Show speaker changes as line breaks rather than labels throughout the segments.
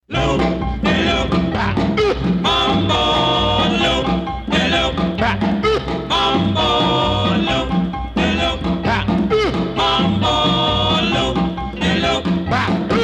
Loop, de-loop, pa. Mambo, loop, de-loop, pa. Mambo, loop, de-loop, pa. Mambo, loop, de-loop, pa.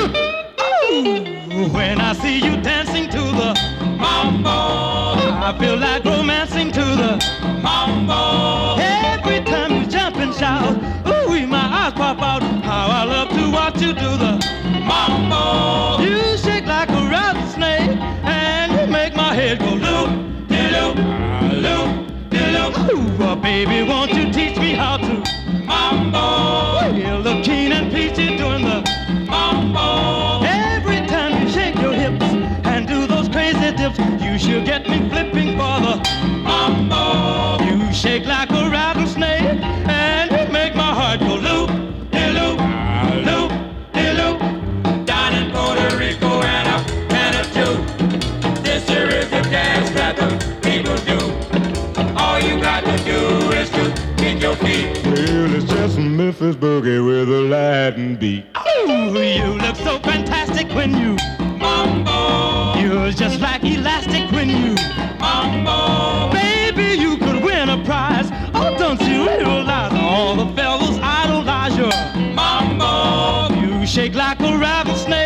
Ooh, when I see you dancing to the mambo, I feel like romancing to the mambo. Every time you jump and shout, ooh, my eyes pop out. How I love to watch you do the mambo. You shake like a rattlesnake, and you make my head go loop, de-loop, loop, de-loop. Ooh, baby, won't you teach me how to mambo? You look keen and peachy doing the mambo. Every time you shake your hips and do those crazy dips, you sure get me flipping for the mambo. You shake like a rattlesnake, and you make my heart go loop, de-loop, loop, de-loop. Down in Puerto Rico and up and up too. This here is the dance that the people do. All you got to do is to kick your feet.
Well, it's just a Memphis boogie with a Latin beat.
Ooh, you look so fantastic when you mambo. You're just like elastic when you mambo. Baby, you could win a prize. Oh, don't you realize all the fellas idolize your mambo. You shake like a rattlesnake.